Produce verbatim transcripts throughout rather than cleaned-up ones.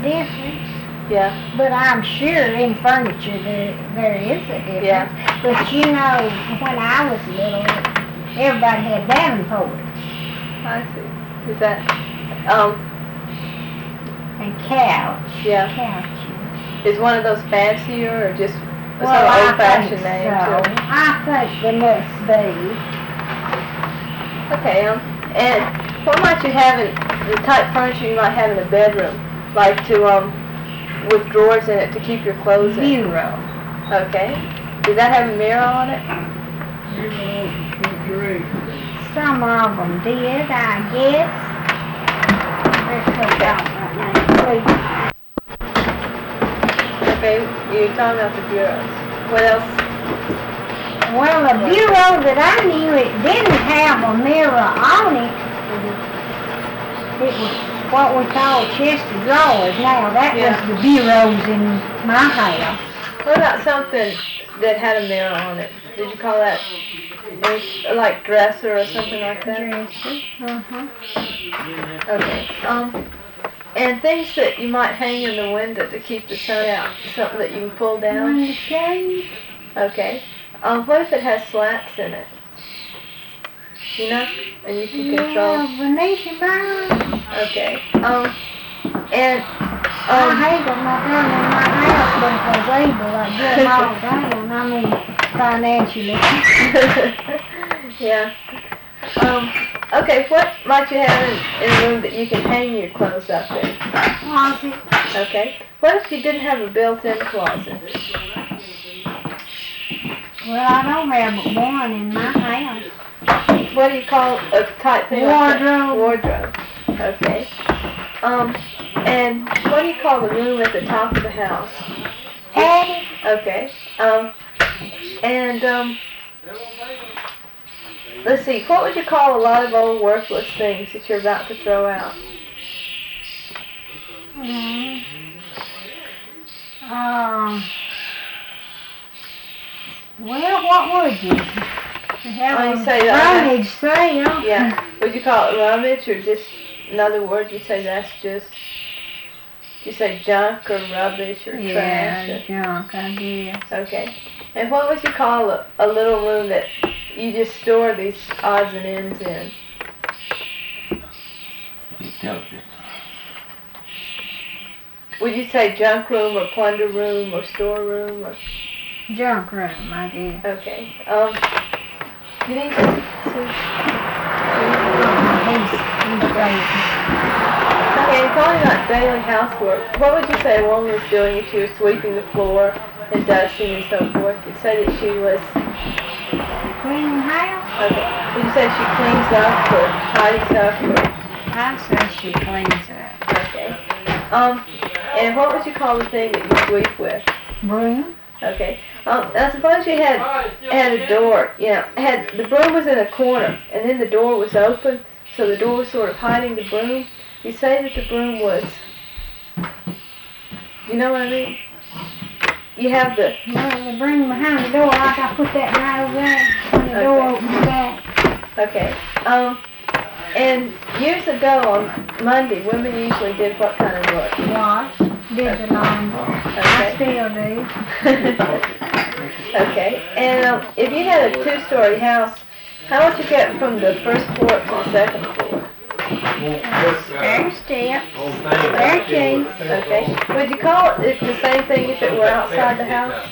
difference. Yeah. But I'm sure in furniture there there is a difference. Yeah. But you know, when I was little, everybody had Davenport I see. Is that, um, and couch. Yeah. Couch. is one of those fancier or just Well, some I old-fashioned think name? so. too? I think there must be. Okay, um, and what might you have in, the type of furniture you might have in a bedroom? Like to, um, with drawers in it to keep your clothes in? Bureau. Okay. Does that have a mirror on it? Some of them did, I guess. Let's look out right now. Okay, you're talking about the bureaus. What else? Well, the bureau that I knew, it didn't have a mirror on it. It was what we call chest of drawers. Now, that Yeah. was the bureaus in my house. What about something that had a mirror on it? Did you call that any, like dresser or something like that? Dresser. Uh-huh. Okay. Um, and things that you might hang in the window to keep the sun out. Something that you can pull down. Window shade. Okay. Um, what if it has slats in it? You know, and you can control. Yeah, Venetian blinds. Okay. Um, and I um. hate them not down in my house, but if I was able, I'd get them all down. I mean, financially. Yeah. Um, okay, what might you have in, in a room that you can hang your clothes up in? Closet. Okay. What if you didn't have a built-in closet? Well, I don't have but one in my house. What do you call a type thing like that? Wardrobe. Wardrobe. Okay. Um, and what do you call the room at the top of the house? Attic. Okay. Um, and um, let's see. What would you call a lot of old worthless things that you're about to throw out? Mm. Um. Well, what would you? To have Oh, you a say that. rummage sale. Yeah. Would you call it rummage or just another word? You say that's just. You say junk or rubbish or Yeah, trash. junk, I guess. Or, okay. And what would you call a, a little room that you just store these odds and ends in? Would you say junk room or plunder room or store room or? Junk room, I guess. Okay. Um. You need to see. He's, he's great. Okay, talking about daily housework, what would you say a woman was doing if she was sweeping the floor and dusting and so forth? You'd say that she was. Clean house? Okay. Would you say she cleans up or tidies up or? I say she cleans up. Okay. Um. And what would you call the thing that you sweep with? Broom? Okay. Um, now suppose you had had a door, you know, had the broom was in a corner, and then the door was open, so the door was sort of hiding the broom. You say that the broom was. You know what I mean? You have the. Well, the broom behind the door, like I put that right over there when the door Okay. opens back. Okay. Um, and years ago on Monday, women usually did what kind of work? Wash, did the laundry. I Okay. still do. Okay. And um, if you had a two-story house, how would you get from the first floor to the second floor? Stair steps, staircase. Okay. Would you call it the same thing if it were outside the house?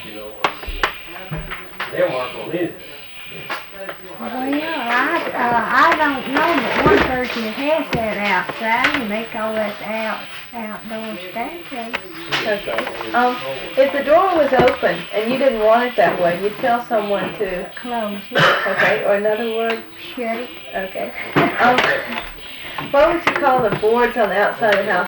Well, I, uh, I don't know, but one person that has that outside, and they call that the out, outdoor staircase. Okay. Um, if the door was open and you didn't want it that way, you'd tell someone to. Close it, Okay. Or another word. shut it. Okay. Um, what would you call the boards on the outside of the house